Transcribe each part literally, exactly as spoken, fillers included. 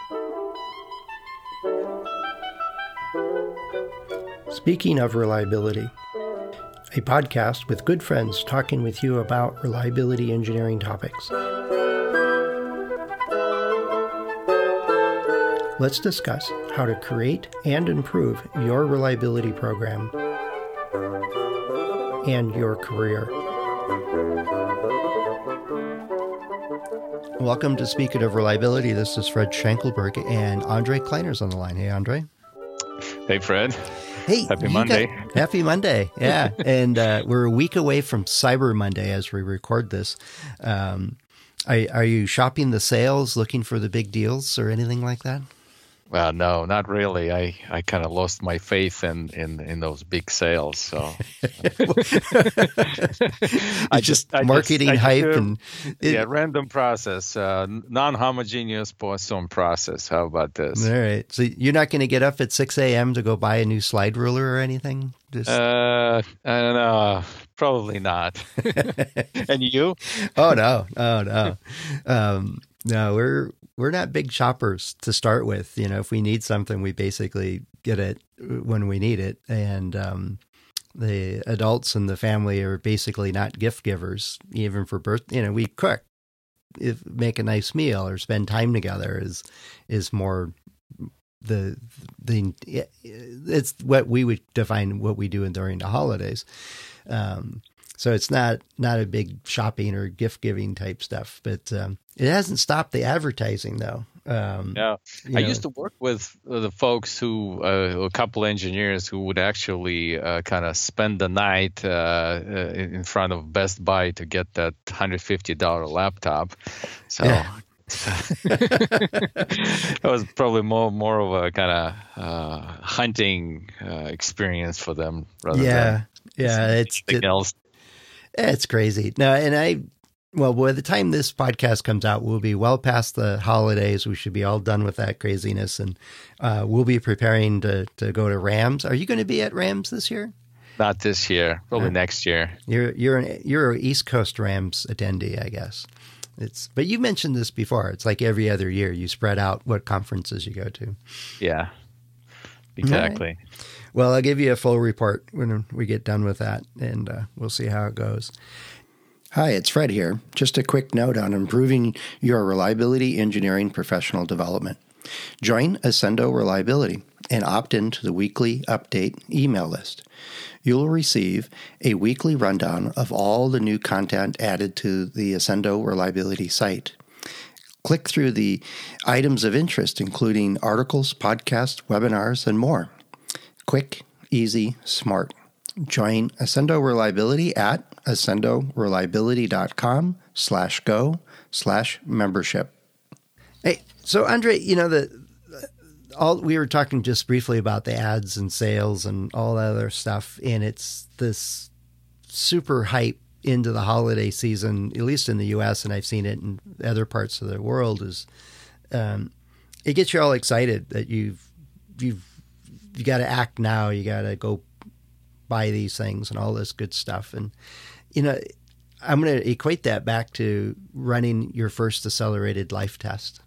Speaking of reliability, a podcast with good friends talking with you about reliability engineering topics. Let's discuss how to create and improve your reliability program and your career. Welcome to Speaking of Reliability. This is Fred Schenkelberg, and Andre Kleiner's on the line. Hey, Andre. Hey, Fred. Hey, happy Monday. Got, happy Monday. Yeah. And uh, we're a week away from Cyber Monday as we record this. Um, are, are you shopping the sales, looking for the big deals or anything like that? Well, no, not really. I, I kind of lost my faith in, in, in those big sales. So I just I marketing just, hype just, and it, yeah, random process, uh, non-homogeneous Poisson process. How about this? All right. So you're not going to get up at six a.m. to go buy a new slide ruler or anything? Just... Uh, I don't know. Probably not. And you? Oh no, oh no, um, no. We're we're not big shoppers to start with. You know, if we need something, we basically get it when we need it. And um, the adults in the family are basically not gift givers, even for birth. You know, we cook, if make a nice meal or spend time together is is more. The the it's what we would define what we do during the holidays. Um, so it's not not a big shopping or gift giving type stuff, but um, it hasn't stopped the advertising though. Um, yeah, I know. used to work with the folks who uh, a couple engineers who would actually uh, kind of spend the night uh, in front of Best Buy to get that one hundred fifty dollars laptop. So. Yeah. That was probably more more of a kind of uh, hunting uh, experience for them rather yeah, than yeah, it's anything it, else. It's crazy. No, and I, well, by the time this podcast comes out, we'll be well past the holidays. We should be all done with that craziness, and uh, we'll be preparing to to go to Rams. Are you going to be at Rams this year? Not this year, probably uh, next year. You're you're an, you're an East Coast Rams attendee, I guess. It's, but you mentioned this before. It's like every other year you spread out what conferences you go to. Yeah, exactly. Right. Well, I'll give you a full report when we get done with that, and uh, we'll see how it goes. Hi, it's Fred here. Just a quick note on improving your reliability engineering professional development. Join Accendo Reliability and opt into the weekly update email list. You'll receive a weekly rundown of all the new content added to the Accendo Reliability site. Click through the items of interest, including articles, podcasts, webinars, and more. Quick, easy, smart. Join Accendo Reliability at accendoreliability.com slash go slash membership. Hey, so Andre, you know, the all we were talking just briefly about the ads and sales and all that other stuff, and it's this super hype into the holiday season, at least in the U S, and I've seen it in other parts of the world. Is um, it gets you all excited that you've you've you got to act now, you got to go buy these things and all this good stuff, and you know, I'm going to equate that back to running your first accelerated life test.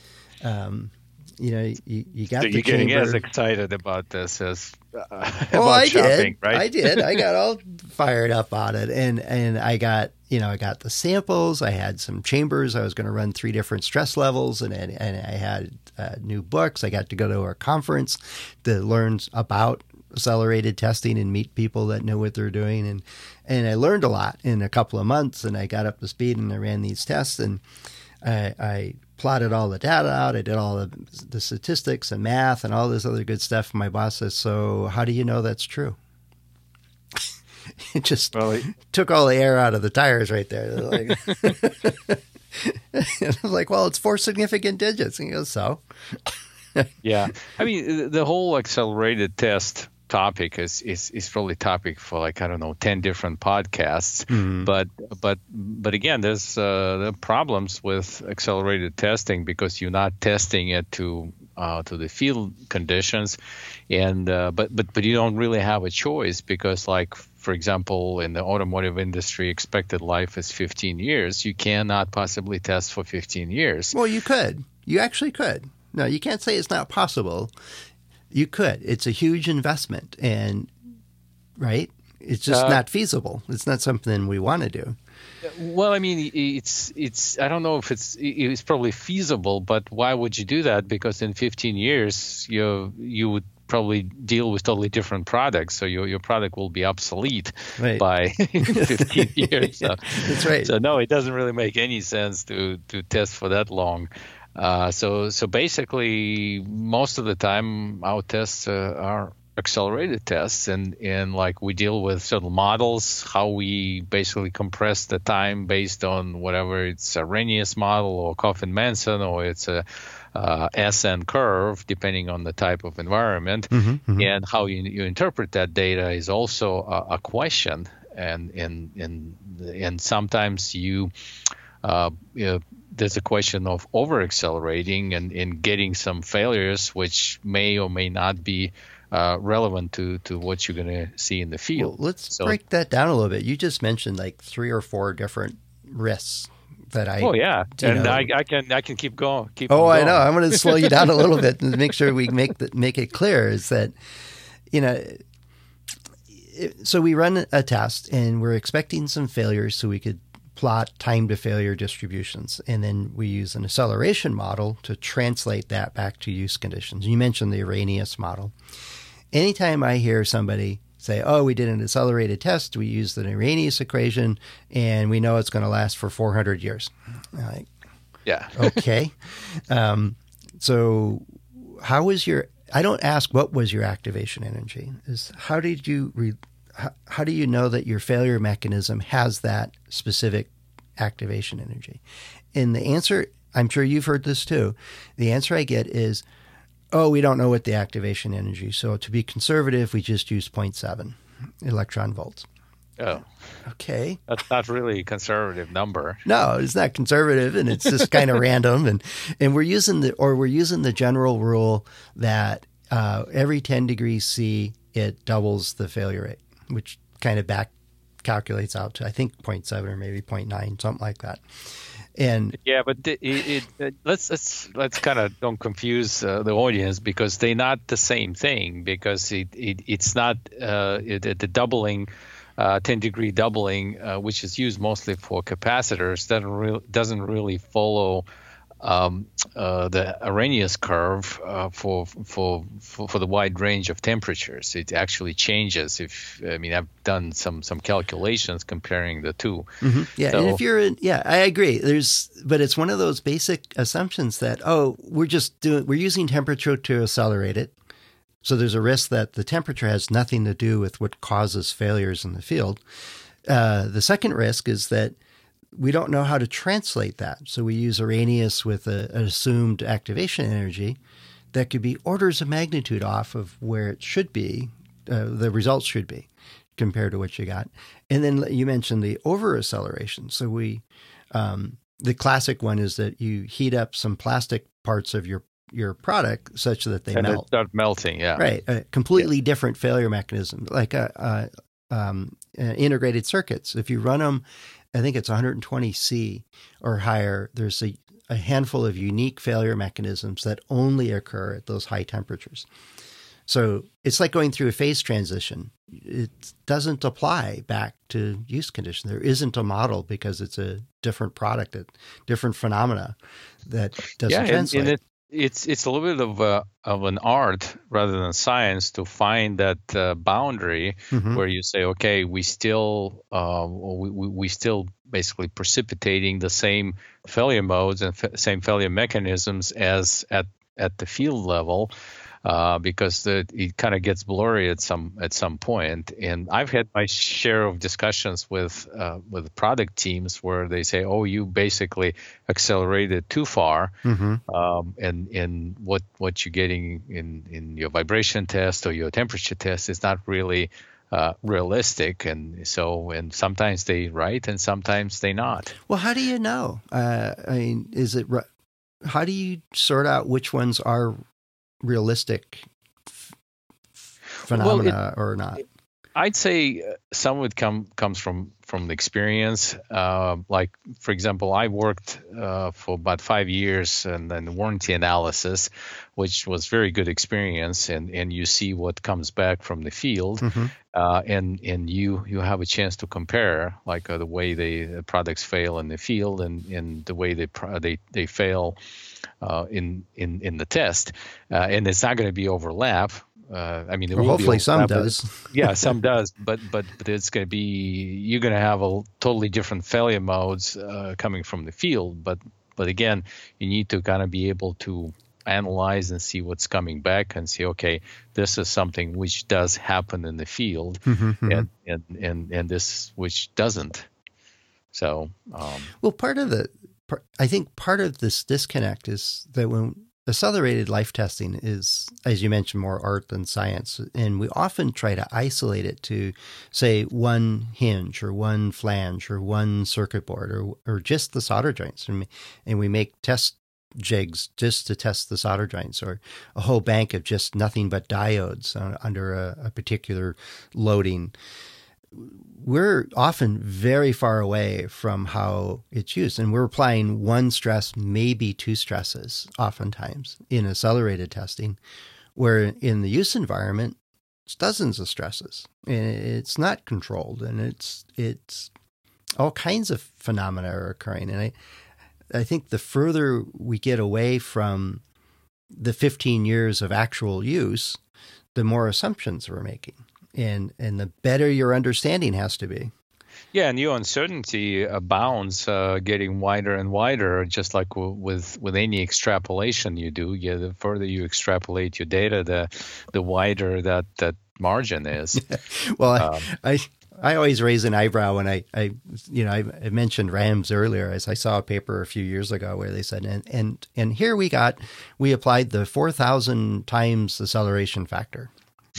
Um, You know, you, you got so the you're getting chamber. as excited about this as uh, about well, I shopping, did. right? I did. I got all fired up on it, and and I got you know I got the samples. I had some chambers. I was going to run three different stress levels, and and, and I had uh, new books. I got to go to a conference to learn about accelerated testing and meet people that know what they're doing, and and I learned a lot in a couple of months. And I got up to speed, and I ran these tests, and I. I plotted all the data out. I did all the, the statistics and math and all this other good stuff. My boss says, so how do you know that's true? It just well, it, took all the air out of the tires right there. Like, and I'm like, well, it's four significant digits. And he goes, so? Yeah. I mean, the whole accelerated test topic is, is, is probably topic for like, I don't know, ten different podcasts. Mm-hmm. But but but again, there's uh, there are problems with accelerated testing because you're not testing it to uh, to the field conditions, and uh, but but but you don't really have a choice because, like, for example, in the automotive industry, expected life is fifteen years. You cannot possibly test for fifteen years. Well, you could. You actually could. no, you can't say it's not possible. You could. It's a huge investment, and right, it's just uh, not feasible. It's not something we want to do. Well, I mean, it's it's. I don't know if it's it's probably feasible, but why would you do that? Because in fifteen years, you you would probably deal with totally different products, so your your product will be obsolete right. by fifteen years. So, that's right. So no, it doesn't really make any sense to to test for that long. Uh, so so basically, most of the time, our tests uh, are accelerated tests, and and like we deal with certain models, how we basically compress the time based on whatever it's Arrhenius model or Coffin-Manson, or it's a uh, S N curve, depending on the type of environment, mm-hmm, mm-hmm. and how you, you interpret that data is also a, a question, and and and and sometimes you, uh, you know, there's a question of over accelerating and, and getting some failures which may or may not be Uh, relevant to, to what you're going to see in the field. Well, let's so, break that down a little bit. You just mentioned like three or four different risks that I. Oh yeah, and know, I, I can I can keep going. Keep oh, going. I know. I'm going to slow you down a little bit and make sure we make the, make it clear. Is that you know, it, so we run a test and we're expecting some failures, so we could plot time to failure distributions, and then we use an acceleration model to translate that back to use conditions. You mentioned the Arrhenius model. Anytime I hear somebody say, oh, we did an accelerated test, we used the Arrhenius equation, and we know it's going to last for four hundred years. I'm like, yeah. Okay. Um, so how was your, I don't ask what was your activation energy, is how did you, re, how, how do you know that your failure mechanism has that specific activation energy? And the answer, I'm sure you've heard this too, the answer I get is, oh, we don't know what the activation energy. So to be conservative, we just use zero point seven electron volts. Oh, okay. That's not really a conservative number. No, it's not conservative, and it's just kind of random. And and we're using the or we're using the general rule that uh, every ten degrees C, it doubles the failure rate, which kind of back calculates out to I think zero point seven or maybe zero point nine, something like that. And yeah, but it, it, it, let's let's let's kind of don't confuse uh, the audience, because they're not the same thing. Because it, it it's not uh, it, the doubling, uh, ten degree doubling, uh, which is used mostly for capacitors, doesn't really doesn't really follow um, uh, the Arrhenius curve uh, for, for for for the wide range of temperatures. It actually changes. If I mean, I've done some some calculations comparing the two. Mm-hmm. Yeah, so, and if you're in, yeah, I agree. There's, but it's one of those basic assumptions that oh, we're just doing, we're using temperature to accelerate it. So there's a risk that the temperature has nothing to do with what causes failures in the field. Uh, the second risk is that we don't know how to translate that. So we use Arrhenius with a, an assumed activation energy that could be orders of magnitude off of where it should be, uh, the results should be, compared to what you got. And then you mentioned the over acceleration. So we, um, the classic one is that you heat up some plastic parts of your, your product such that they and melt. They start melting, yeah. Right. A completely yeah. different failure mechanism, like a, a um, uh, integrated circuits. If you run them, I think it's one hundred twenty C or higher, there's a, a handful of unique failure mechanisms that only occur at those high temperatures. So it's like going through a phase transition. It doesn't apply back to use condition. There isn't a model because it's a different product, a different phenomena that doesn't yeah, translate. And, and it, it's it's a little bit of a, of an art rather than science to find that uh, boundary mm-hmm. where you say, okay, we still uh, we, we still basically precipitating the same failure modes and fa- same failure mechanisms as at at the field level. Uh, because the, it kind of gets blurry at some at some point. And I've had my share of discussions with uh, with product teams where they say, "Oh, you basically accelerated too far," mm-hmm. um, and and what what you're getting in, in your vibration test or your temperature test is not really uh, realistic. And so, and sometimes they right, and sometimes they not. Well, how do you know? Uh, I mean, is it how do you sort out which ones are realistic f- phenomena well, it, or not? I'd say some of it come, comes from, from the experience. Uh, like, for example, I worked uh, for about five years in, in warranty analysis, which was very good experience. And, and you see what comes back from the field, mm-hmm. uh, and and you you have a chance to compare, like uh, the way the, the products fail in the field and, and the way they they they fail uh, in in in the test. Uh, and it's not going to be overlap. Uh, I mean, well, hopefully some does. yeah, some does, but but but it's going to be you're going to have a totally different failure modes uh, coming from the field. But but again, you need to kind of be able to analyze and see what's coming back and see, okay, this is something which does happen in the field, mm-hmm, and, and and and this which doesn't. So, um, well, part of the, I think part of this disconnect is that when accelerated life testing is, as you mentioned, more art than science. And we often try to isolate it to, say, one hinge or one flange or one circuit board or or just the solder joints. And, and we make test jigs just to test the solder joints, or a whole bank of just nothing but diodes under a, a particular loading. We're often very far away from how it's used, and we're applying one stress, maybe two stresses, oftentimes in accelerated testing, where in the use environment, it's dozens of stresses. It's not controlled, and it's it's all kinds of phenomena are occurring. And I, I think the further we get away from the fifteen years of actual use, the more assumptions we're making. And and the better your understanding has to be. Yeah, and your uncertainty abounds, uh, getting wider and wider, just like w- with with any extrapolation you do. Yeah, the further you extrapolate your data, the the wider that, that margin is. well, um, I, I I always raise an eyebrow when I, I you know, I, I mentioned RAMs earlier, as I saw a paper a few years ago where they said, and and, and here we got, we applied the four thousand times acceleration factor.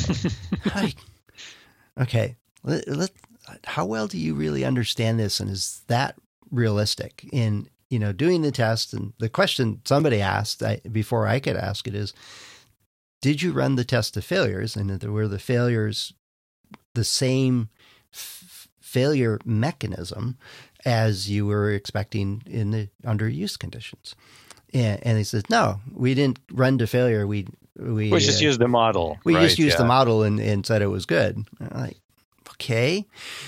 Like, okay, let, let, how well do you really understand this? And is that realistic in, you know, doing the test? And the question somebody asked I, before I could ask it is, did you run the test to failures? And were the failures the same f- failure mechanism as you were expecting in the under use conditions? And, and he says, no, we didn't run to failure. We We, we just uh, used the model. We right? just used yeah. the model and, and said it was good. And I'm like, okay,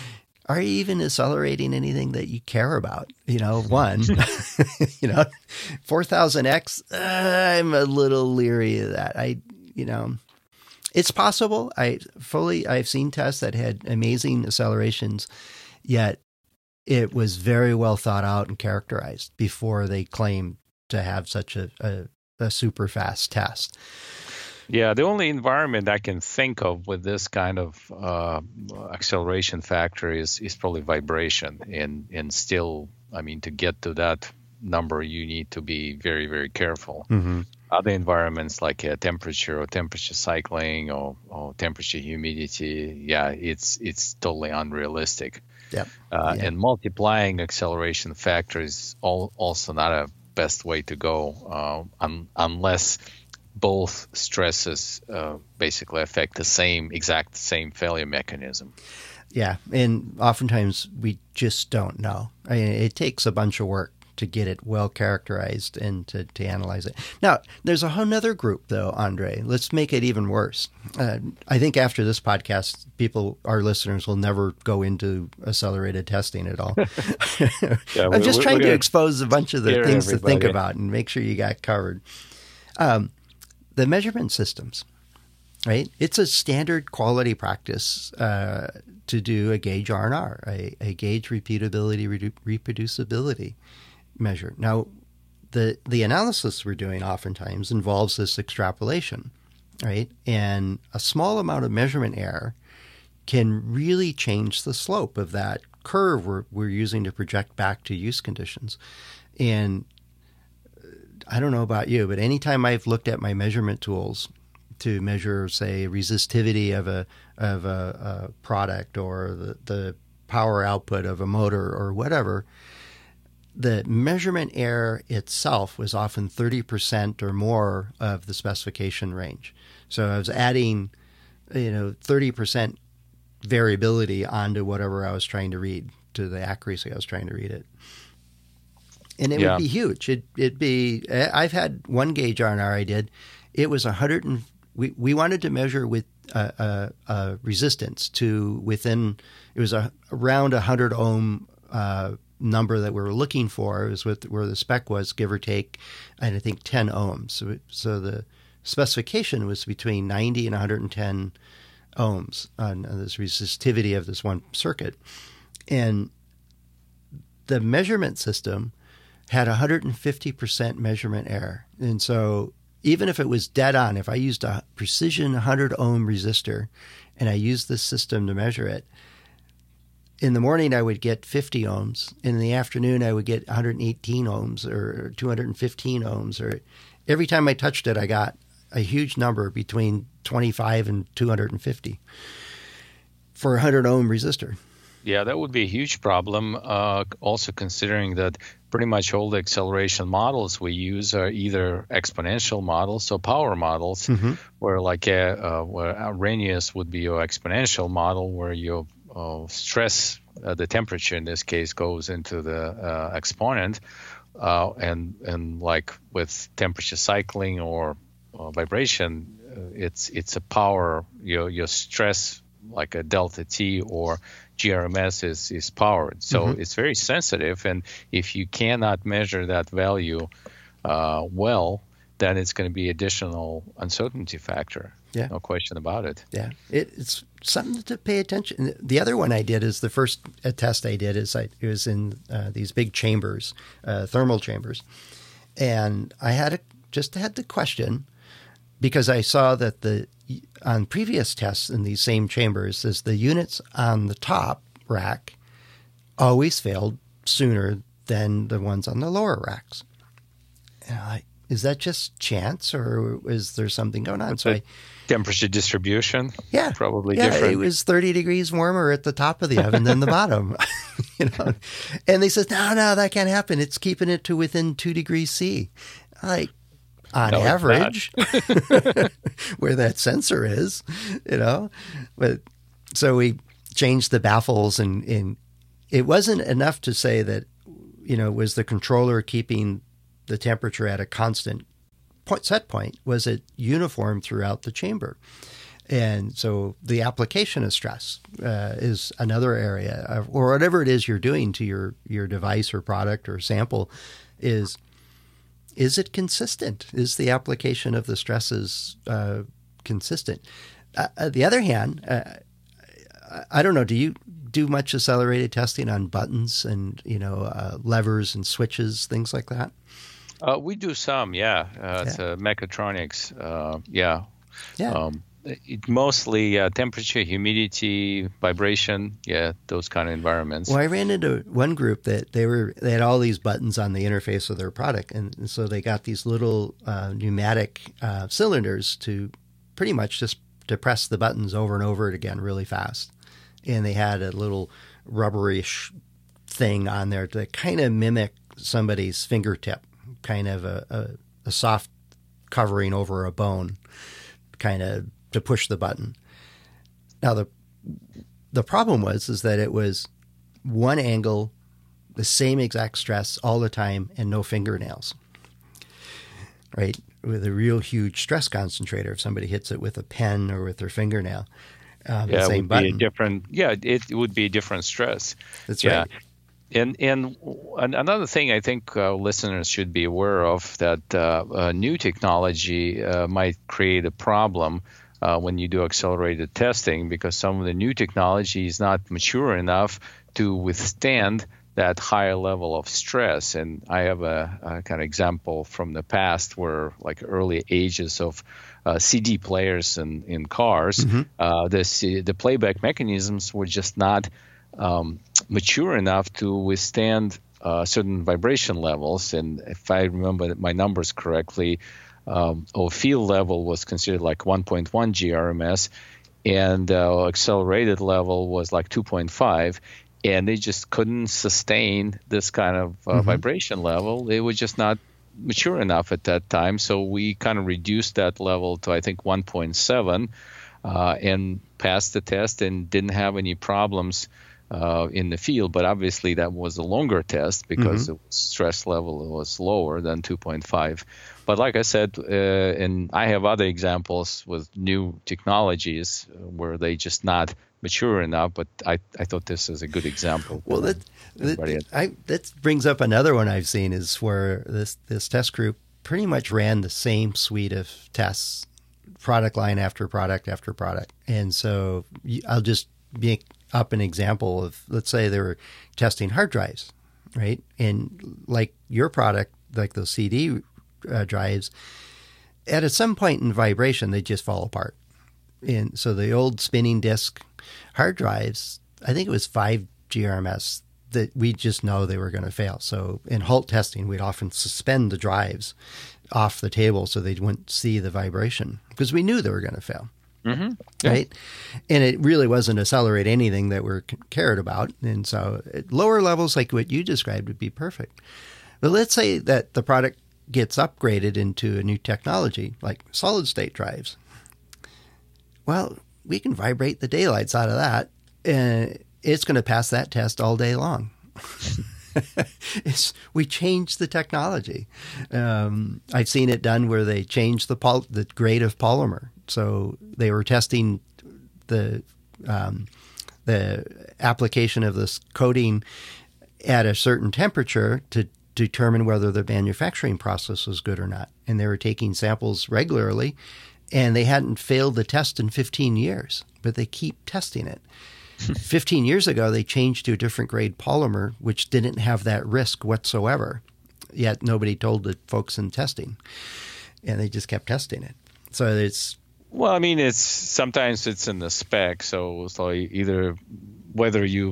are you even accelerating anything that you care about? You know, one, you know, four thousand X, uh, I'm a little leery of that. I, you know, it's possible. I fully, I've seen tests that had amazing accelerations, yet it was very well thought out and characterized before they claimed to have such a, a, a super fast test. Yeah, the only environment I can think of with this kind of uh, acceleration factor is is probably vibration, and and still, I mean, to get to that number, you need to be very very careful. Mm-hmm. Other environments like uh, temperature or temperature cycling or, or temperature humidity, yeah, it's it's totally unrealistic. Yep. Uh, yeah. And multiplying acceleration factor is all, also not a best way to go uh, un, unless both stresses uh, basically affect the same exact same failure mechanism. Yeah, and oftentimes we just don't know. I mean, it takes a bunch of work to get it well characterized and to, to analyze it. Now, there's a whole other group, though, Andre. Let's make it even worse. Uh, I think after this podcast, people, our listeners, will never go into accelerated testing at all. yeah, I'm just trying to expose a bunch of the things everybody. to think about and make sure you got covered. Um, the measurement systems, right? It's a standard quality practice uh, to do a gauge R and R, a, a gauge repeatability, redu- reproducibility measure. Now, the the analysis we're doing oftentimes involves this extrapolation, right? And a small amount of measurement error can really change the slope of that curve we're, we're using to project back to use conditions. And I don't know about you, but anytime I've looked at my measurement tools to measure, say, resistivity of a of a, a product or the, the power output of a motor or whatever, the measurement error itself was often thirty percent or more of the specification range. So I was adding, you know, thirty percent variability onto whatever I was trying to read, to the accuracy I was trying to read it. And it yeah. would be huge. It, it'd be, I've had one gauge R and R I did. It was one hundred and we, we wanted to measure with a, a, a resistance to within, it was a, around a one hundred ohm uh, number that we were looking for. It was with, where the spec was, give or take, and I think ten ohms. So, so the specification was between ninety and one hundred ten ohms on this resistivity of this one circuit. And the measurement system had one hundred fifty percent measurement error. And so even if it was dead on, if I used a precision one hundred ohm resistor and I used this system to measure it, in the morning I would get fifty ohms. In the afternoon I would get one hundred eighteen ohms or two hundred fifteen ohms. Or every time I touched it, I got a huge number between twenty-five and two hundred fifty for a one hundred ohm resistor. Yeah, that would be a huge problem. Uh, also considering that pretty much all the acceleration models we use are either exponential models or power models, mm-hmm. where like a, uh, where Arrhenius would be your exponential model, where your uh, stress, uh, the temperature in this case, goes into the uh, exponent, uh, and and like with temperature cycling or uh, vibration, uh, it's it's a power, your your stress, like a delta T or G R M S is, is powered. So mm-hmm. it's very sensitive. And if you cannot measure that value uh, well, then it's going to be additional uncertainty factor. Yeah. No question about it. Yeah. It, it's something to pay attention. The other one I did is the first uh, test I did is I, it was in uh, these big chambers, uh, thermal chambers. And I had a, just had the question, because I saw that the on previous tests in these same chambers, is the units on the top rack always failed sooner than the ones on the lower racks. And I'm like, is that just chance, or is there something going on? So I, temperature distribution, yeah, probably yeah, different. It was thirty degrees warmer at the top of the oven than the bottom, you know. And they said, no, no, that can't happen. It's keeping it to within two degrees C. Like, on no, average, where that sensor is, you know. But so we changed the baffles, and, and it wasn't enough to say that, you know, was the controller keeping the temperature at a constant point, set point? Was it uniform throughout the chamber? And so the application of stress uh, is another area, of, or whatever it is you're doing to your, your device or product or sample is, is it consistent? Is the application of the stresses uh, consistent? Uh, on the other hand, uh, I don't know, do you do much accelerated testing on buttons and, you know, uh, levers and switches, things like that? Uh, we do some, yeah. Uh, it's uh, mechatronics, uh, yeah. Yeah. Um, it mostly uh, temperature, humidity, vibration, yeah, those kind of environments. Well, I ran into one group that they were they had all these buttons on the interface of their product, and, and so they got these little uh, pneumatic uh, cylinders to pretty much just to press the buttons over and over again really fast, and they had a little rubberish thing on there to kind of mimic somebody's fingertip, kind of a, a, a soft covering over a bone, kind of to push the button. Now the the problem was is that it was one angle, the same exact stress all the time, and no fingernails. Right, with a real huge stress concentrator. If somebody hits it with a pen or with their fingernail, um, yeah, the same it would button. be a different. Yeah, it, it would be a different stress. That's yeah. right. And and another thing I think uh, listeners should be aware of, that uh, uh, new technology uh, might create a problem uh, when you do accelerated testing, because some of the new technology is not mature enough to withstand that higher level of stress. And I have a, a kind of example from the past where, like, early ages of uh, C D players in, in cars, mm-hmm. uh, the, the playback mechanisms were just not um, mature enough to withstand uh, certain vibration levels. And if I remember my numbers correctly, um, our field level was considered like one point one G R M S, and uh, accelerated level was like two point five. And they just couldn't sustain this kind of uh, mm-hmm. vibration level. They were just not mature enough at that time. So we kind of reduced that level to, I think, one point seven. Uh, and passed the test and didn't have any problems uh, in the field. But obviously that was a longer test because mm-hmm. the stress level was lower than two point five. But like I said, uh, and I have other examples with new technologies where they just not mature enough, but I, I thought this is a good example. Well, that that, I, that brings up another one I've seen is where this, this test group pretty much ran the same suite of tests, product line after product after product. And so I'll just make up an example of, let's say they were testing hard drives, right? And like your product, like those C D uh, drives, at some point in vibration, they just fall apart. And so the old spinning disk hard drives, I think it was five G R M S, that we just know they were going to fail. So in Halt testing, we'd often suspend the drives off the table so they wouldn't see the vibration because we knew they were going to fail. Mm-hmm. Yeah. Right. And it really wasn't accelerate anything that we're cared about. And so at lower levels, like what you described, would be perfect. But let's say that the product gets upgraded into a new technology like solid state drives. Well, we can vibrate the daylights out of that, and it's going to pass that test all day long. it's, we changed the technology. Um, I've seen it done where they changed the pol- the grade of polymer. So they were testing the um, the application of this coating at a certain temperature to determine whether the manufacturing process was good or not. And they were taking samples regularly, and they hadn't failed the test in fifteen years, but they keep testing it. fifteen years ago, they changed to a different grade polymer, which didn't have that risk whatsoever. Yet nobody told the folks in testing, and they just kept testing it. So it's... Well, I mean, it's sometimes it's in the spec. So, so either whether you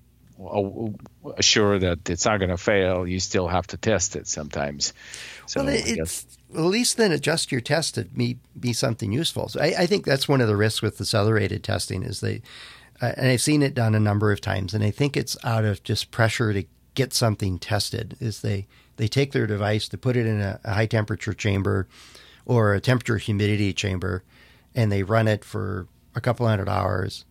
assure that it's not going to fail, you still have to test it sometimes. So well, it's, well, at least then adjust your test to be, be something useful. So I, I think that's one of the risks with accelerated testing is they, uh, and I've seen it done a number of times, and I think it's out of just pressure to get something tested, is they, they take their device to put it in a, a high temperature chamber or a temperature humidity chamber, and they run it for a couple hundred hours,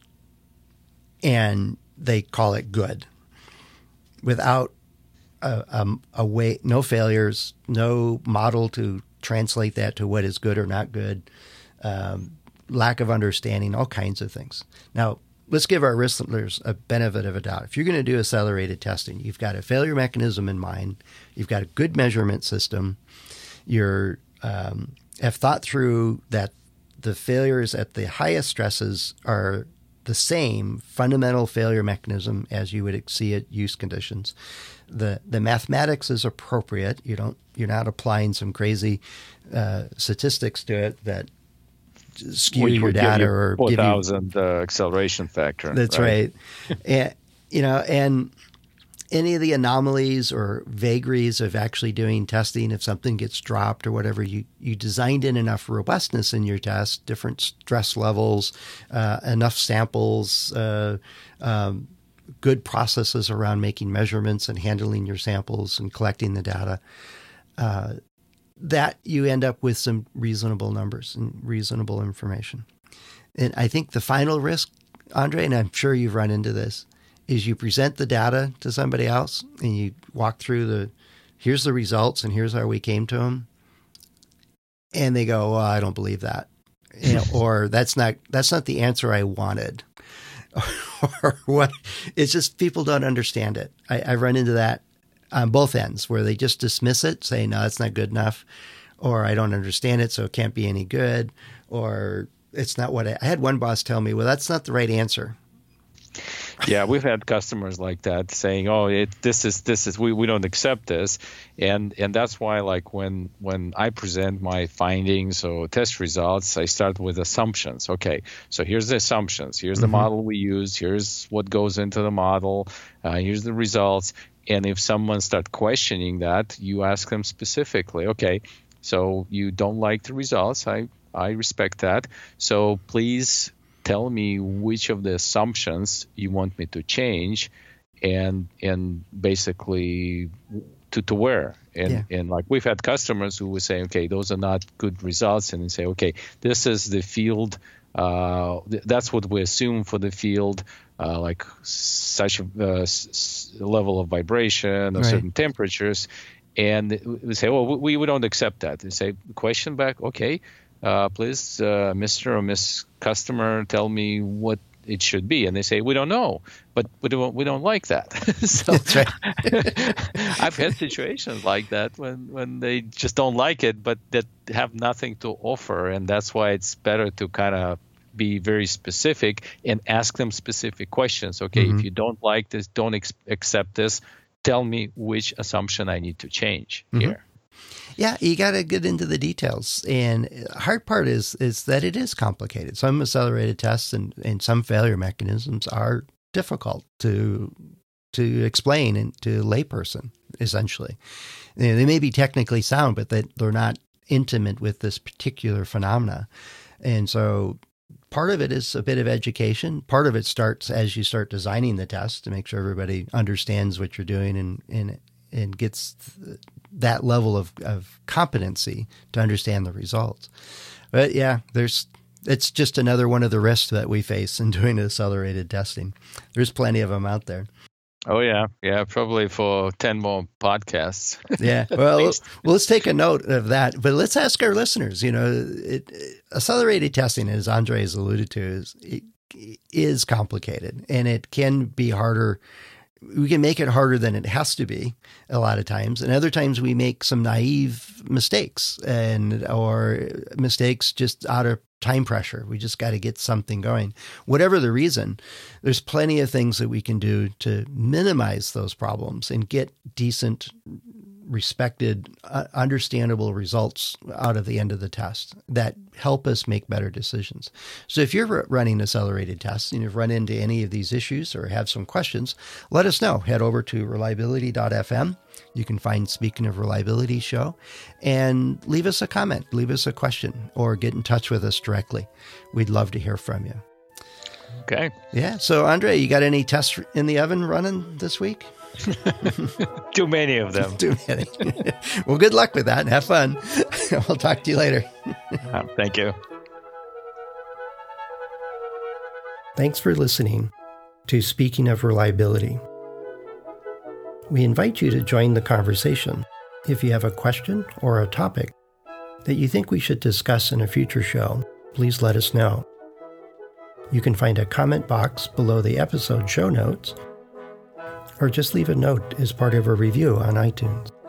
and they call it good without a, a, a way, no failures, no model to translate that to what is good or not good, um, lack of understanding, all kinds of things. Now, let's give our listeners a benefit of a doubt. If you're going to do accelerated testing, you've got a failure mechanism in mind, you've got a good measurement system, you're um, have thought through that the failures at the highest stresses are the same fundamental failure mechanism as you would see at use conditions. The the mathematics is appropriate. You don't you're not applying some crazy uh, statistics to it that skew Which your data you or four give you thousand uh, acceleration factor. That's right. right. and you know, and any of the anomalies or vagaries of actually doing testing, if something gets dropped or whatever, you, you designed in enough robustness in your test, different stress levels, uh, enough samples, uh, um, good processes around making measurements and handling your samples and collecting the data, uh, that you end up with some reasonable numbers and reasonable information. And I think the final risk, Andre, and I'm sure you've run into this, is you present the data to somebody else and you walk through the, here's the results and here's how we came to them. And they go, well, I don't believe that. You know, or that's not, that's not the answer I wanted. Or what? It's just people don't understand it. I, I run into that on both ends where they just dismiss it, say, no, it's not good enough, or I don't understand it, so it can't be any good, or it's not what I, I had one boss tell me, well, that's not the right answer. Yeah, we've had customers like that saying, "Oh, it, this is this is we, we don't accept this," and and that's why like when when I present my findings or test results, I start with assumptions. Okay, so here's the assumptions. Here's the mm-hmm. model we use. Here's what goes into the model. Uh, here's the results. And if someone starts questioning that, you ask them specifically. Okay, so you don't like the results. I I respect that. So please tell me which of the assumptions you want me to change, and and basically to, to where. And yeah. and like we've had customers who would say, okay, those are not good results, and then say, okay, this is the field Uh, th- that's what we assume for the field, uh, like such a uh, s- level of vibration or Right. certain temperatures. And we say, well, we, we don't accept that. They say, question back, okay, uh, please, uh, Mister or Miss Customer, tell me what it should be. And they say, we don't know, but we don't, we don't like that. So That's right. I've had situations like that when, when they just don't like it, but that have nothing to offer. And that's why it's better to kind of be very specific and ask them specific questions. Okay, Mm-hmm. if you don't like this, don't ex- accept this. Tell me which assumption I need to change Mm-hmm. here. Yeah, you got to get into the details. And the hard part is is that it is complicated. Some accelerated tests and, and some failure mechanisms are difficult to to explain and to a layperson, essentially. You know, they may be technically sound, but they, they're not intimate with this particular phenomena. And so part of it is a bit of education. Part of it starts as you start designing the test to make sure everybody understands what you're doing and and, and gets that level of, of competency to understand the results. But yeah, there's it's just another one of the risks that we face in doing accelerated testing. There's plenty of them out there. Oh, yeah. Yeah, probably for ten more podcasts. Yeah. Well, well, let's take a note of that. But let's ask our listeners, you know, it, it, accelerated testing, as Andre has alluded to, is, it, is complicated, and it can be harder. We can make it harder than it has to be a lot of times. And other times we make some naive mistakes and or mistakes just out of time pressure. We just got to get something going. Whatever the reason, there's plenty of things that we can do to minimize those problems and get decent, respected, uh, understandable results out of the end of the test that help us make better decisions. So if you're r- running accelerated tests and you've run into any of these issues or have some questions, let us know. Head over to reliability dot f m. You can find Speaking of Reliability show and leave us a comment, leave us a question, or get in touch with us directly. We'd love to hear from you. Okay. Yeah. So Andre, you got any tests in the oven running this week? Too many of them. Too many. Well, good luck with that. Have fun. We'll talk to you later. uh, thank you. Thanks for listening to Speaking of Reliability. We invite you to join the conversation. If you have a question or a topic that you think we should discuss in a future show, please let us know. You can find a comment box below the episode show notes, or just leave a note as part of a review on iTunes.